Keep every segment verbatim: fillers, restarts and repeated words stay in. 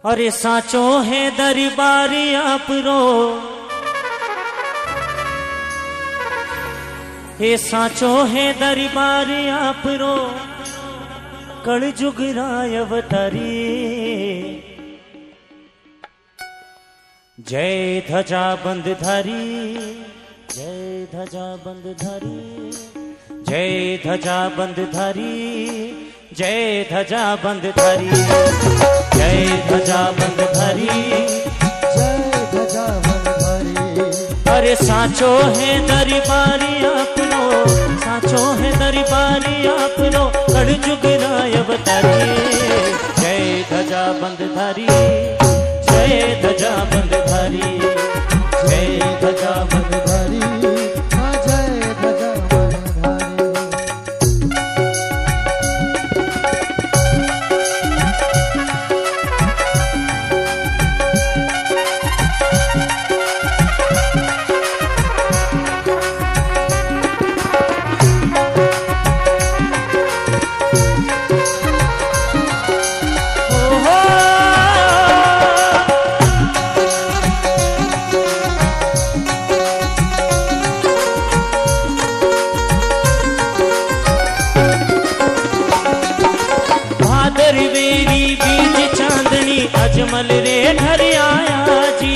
अरे साचो है दरबारी आप रो, हे साचो है दरबारी आप रो, कल जुग राय अवतारी। जय ध्वजा बंदधारी, जय ध्वजा बंदधारी, जय ध्वजा बंदधारी, जय ध्वजा बंदधारी, जय ध्वजा बंदधारी, जय ध्वजा बंदधारी। अरे साचो है दरबारी आपनो, साचो है दरबारी आपनो, कल जुग राय अवतारी। जय ध्वजा बंदधारी, जय ध्वजा बंदधारी, जय ध्वजा बंदधारी, हाँ जय ध्वजा बंदधारी। अजमल रे घर आया जी,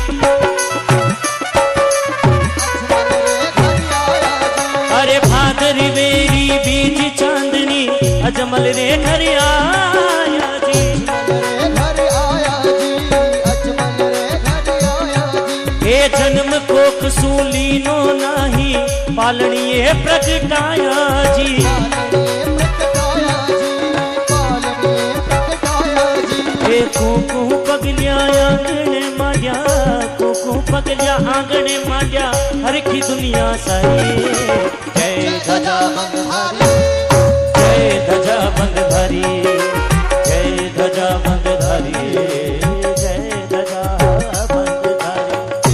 अरे भादर वेरी बीज चांदनी, अजमल रे घर आया जी, घर आया जी, अजमल रे घर आया जी। हे जन्म कोक सूलीनो नाही, पालनिए प्रगटाया जी, कुकू पगलिया आंगणे माया, कुकू पगलिया आंगणे माया, हर की दुनिया सारी। जय ध्वजा बंदधारी, जय ध्वजा बंदधारी, जय ध्वजा बंदधारी, जय ध्वजा बंदधारी।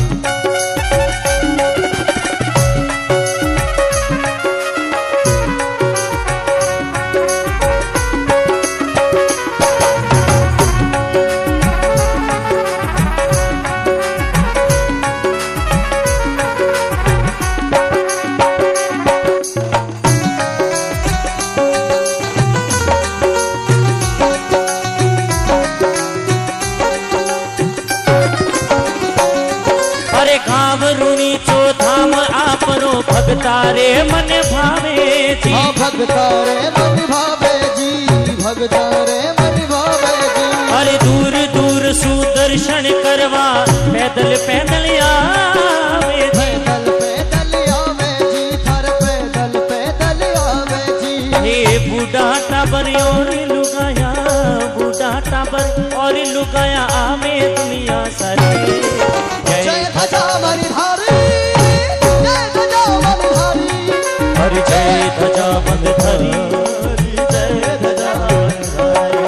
गावरुणी चो धाम आपरो, भगतारे मन भावे जी, हाँ भगतारे मन भावे जी, भगतारे मन भावे जी। अरे दूर दूर सुदर्शन करवा, पैदल पैदल आवे जी, पैदल पैदल आवे जी, थर पैदल पैदल आवे जी। हे बूढ़ा टाबर और लुगाया, बूढ़ा टाबर और लुगाया, आवे दुनिया सारी। जय ध्वजा बंदधारी, जय ध्वजा बंदधारी, अरे जय ध्वजा बंदधारी, जय ध्वजा बंदधारी।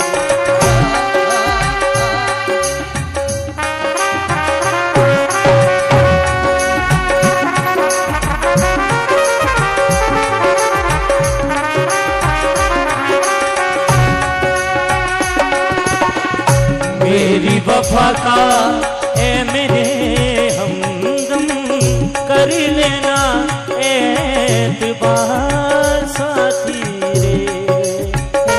मेरी वफा का ए मेरे हमदम, कर लेना एतबार साथी रे,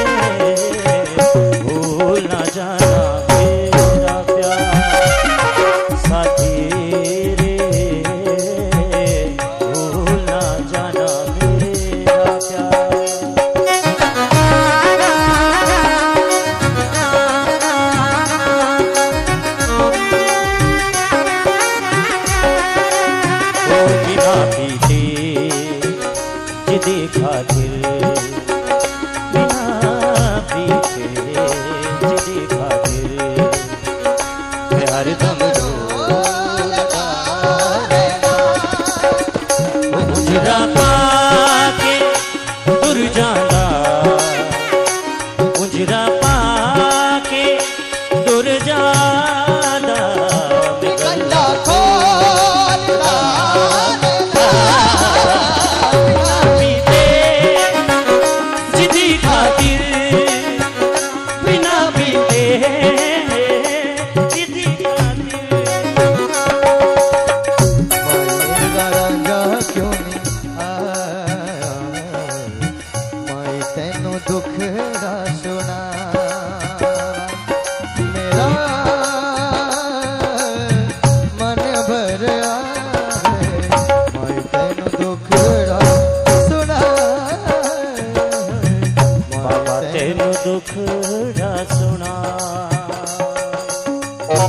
भूल ना जाना मेरा प्यार साथी रे, भूल ना जाना मेरा प्यार। बिना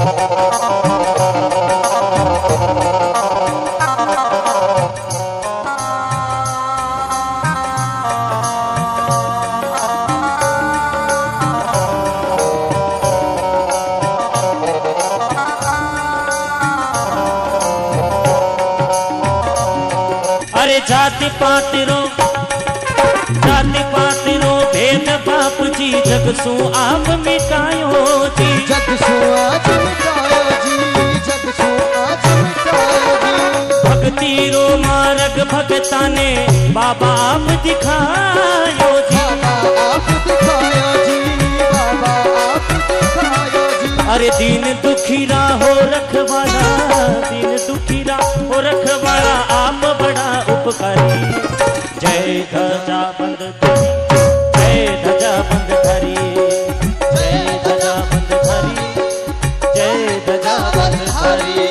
अरे जाति पाति रो जाति पाति रो भेद बाप जी जग सु आप मिटायो जी जग सु आज मिटायो जी जग सु आज मिटायो जी भक्ति रो मार्ग भगता ने बाबा आप दिखायो जी बाबा आप दिखायो जी बाबा आप दिखायो जी अरे दीन दुखीरा हो रखवाला दीन दुखीरा हो रखवाला आप बड़ा उपकारी जय ध्वजा बंद धरी जय ध्वजा बंद धरी जय ध्वजा बंद धरी जय ध्वजा बंद धरी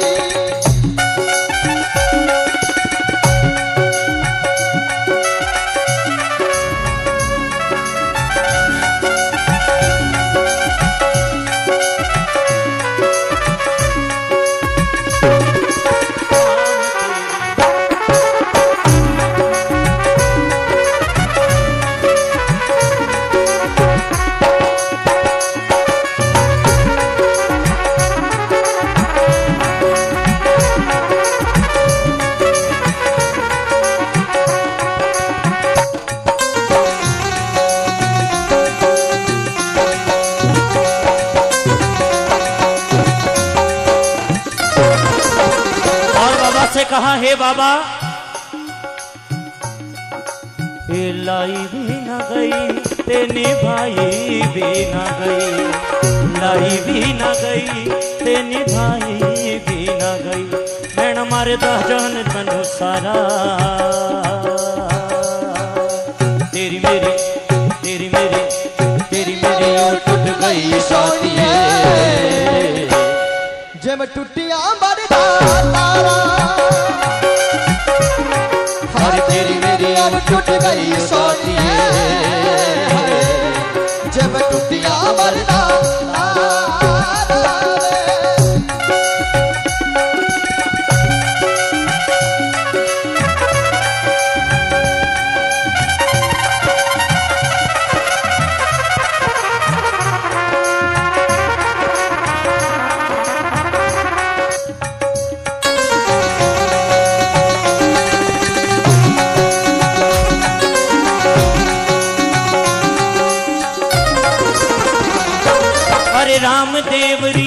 से कहा हे बाबा लाई भी न गई तेने भाई भी न गई लाई भी न गई तेने भाई भी न गई मैन मारे दहजन मनु सारा तेरी मेरी तेरी मेरी तेरी मेरी और टूट गई शादी जब टूटिया मरदा तारा हर तेरी मेरी अब टूट गई शादी जब टूटिया मरदा राम देवरी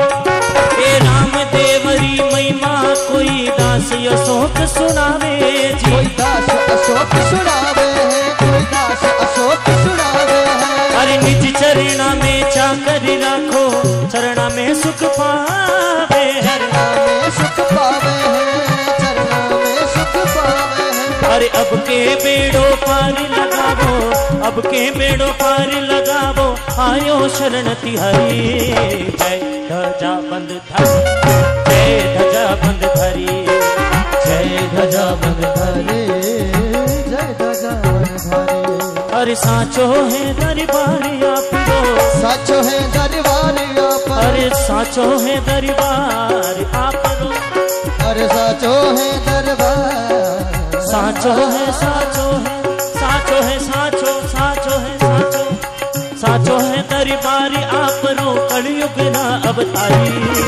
ए राम देवरी महिमा कोई दास अशोक सुनावे जी कोई दास अशोक सुनावे है कोई दास अशोक सुनावे है अरे निज चरणा में चाकर राखो चरणा में सुख पावे चरणा में सुख पावे है चरणा में सुख पावे है अरे अब के बेड़ो पार लगावो अब के बेड़ो पार लगावो आयो शरण तिहरी जय ध्वजा बंद धरी जय ध्वजा बंद धरी जय ध्वजा बंद धरी जय ध्वजा बंद धरी अरे साचो है दरबार आपरो साचो है दरबार आपरो अरे साचो है दरबार आपरो अरे साचो है दरबार साचो है साचो है साचो है साचो साचो है साचो साचो है दरबार आपरो कलयुग ना अवतारी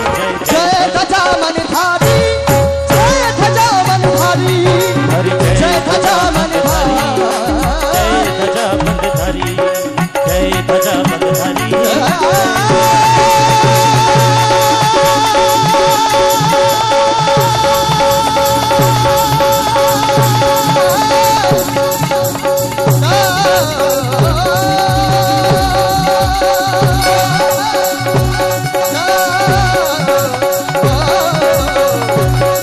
जय ध्वजा मन धारी जय ध्वजा मन धारी जय ध्वजा मन धारी जय ध्वजा बंद धरी जय ध्वजा बंद धरी Oh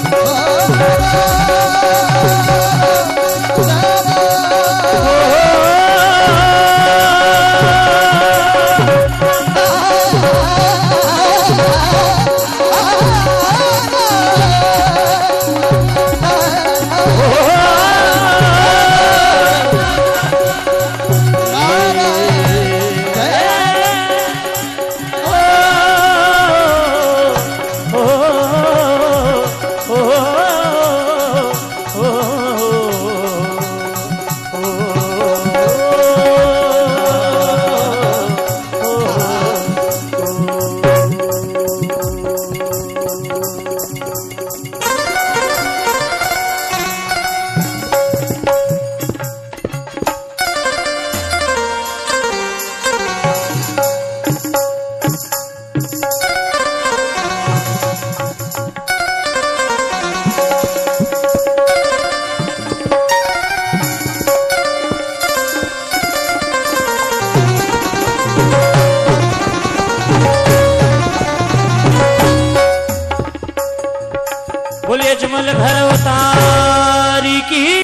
सूरजमल घर उतारी की।